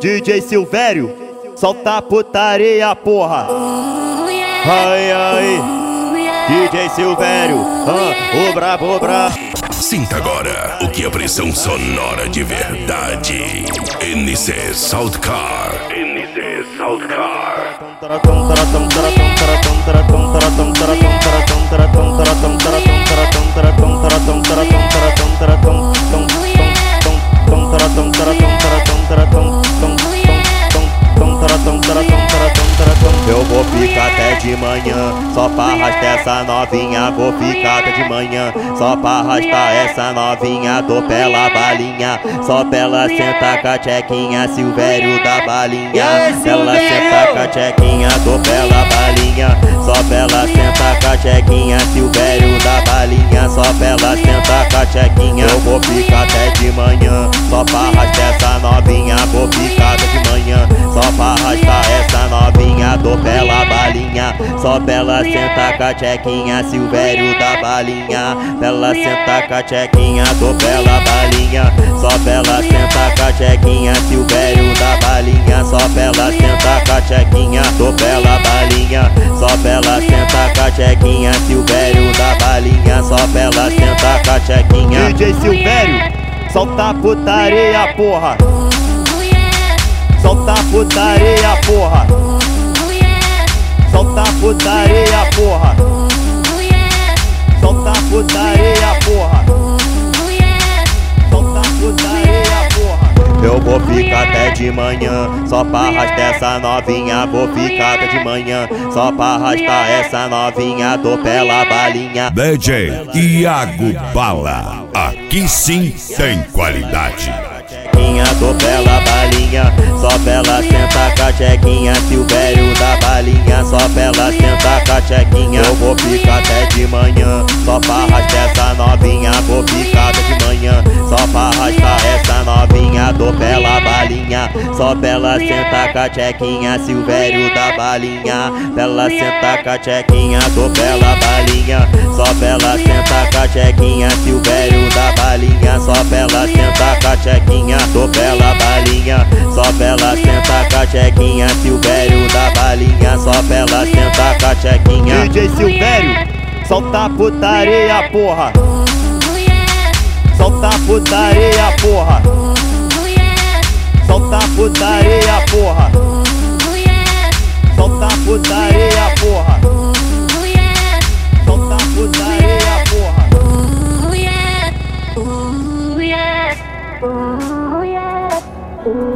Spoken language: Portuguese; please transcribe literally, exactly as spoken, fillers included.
D J Silvério, solta a putaria, porra. Ai, ai, D J Silvério, ah, o brabo, o brabo. Sinta agora o que é pressão sonora de verdade. N C Soundcar. N C Soundcar. Eu vou ficar até de manhã, só pra arrastar essa novinha. Vou ficar até de manhã, só pra arrastar essa novinha. Dou pela balinha, só pra ela sentar com a tchequinha. Silvério da balinha, ela senta com a tchequinha. Dou pela balinha, só pra ela sentar com a tchequinha. Silvério da balinha, só pra ela sentar com a tchequinha. Eu vou ficar até de manhã, só pra arrastar essa novinha. Vou ficar até de manhã, só pra arrastar essa novinha. Dou pela balinha, só pra ela sentar com a tchequinha. Silvério da balinha, pra ela sentar com a tchequinha. Dou pela balinha, só pra ela sentar com a tchequinha. Silvério da balinha, só pra ela sentar com a tchequinha. Dou pela balinha, só pra ela sentar com a tchequinha. Silvério da balinha, só pra ela sentar com a tchequinha. D J Silvério, solta a putaria, porra. Solta a putaria, porra. Solta a putaria, porra. Solta a putaria, porra. Solta a putaria, porra. Eu vou ficar até de manhã, só pra arrastar essa novinha. Vou ficar até de manhã, só pra arrastar essa novinha. Dou pela balinha. D J Iago Bala, aqui sim tem qualidade. Dou pela balinha, só pra ela sentar com a tchequinha. Silvério da balinha, só pra ela sentar com a tchequinha. Eu vou ficar até de manhã, só pra arrastar essa novinha. Vou ficar até de manhã, só pra arrastar essa novinha. Dou pela balinha, só pra ela sentar com a tchequinha. Silvério da balinha, pra ela sentar com a tchequinha. Dou pela balinha, só pra ela sentar com a tchequinha. Silvério da balinha, só pra ela sentar com a tchequinha. Dou pela balinha, só pra ela sentar com a tchequinha. Silvério da balinha, só pra ela sentar com a tchequinha. D J Silvério, solta a putaria, porra. Solta a putaria, porra. Solta a putaria, porra. Solta a putaria, porra. Solta a putaria, porra. Ooh, yeah. Ooh, yeah. Ooh.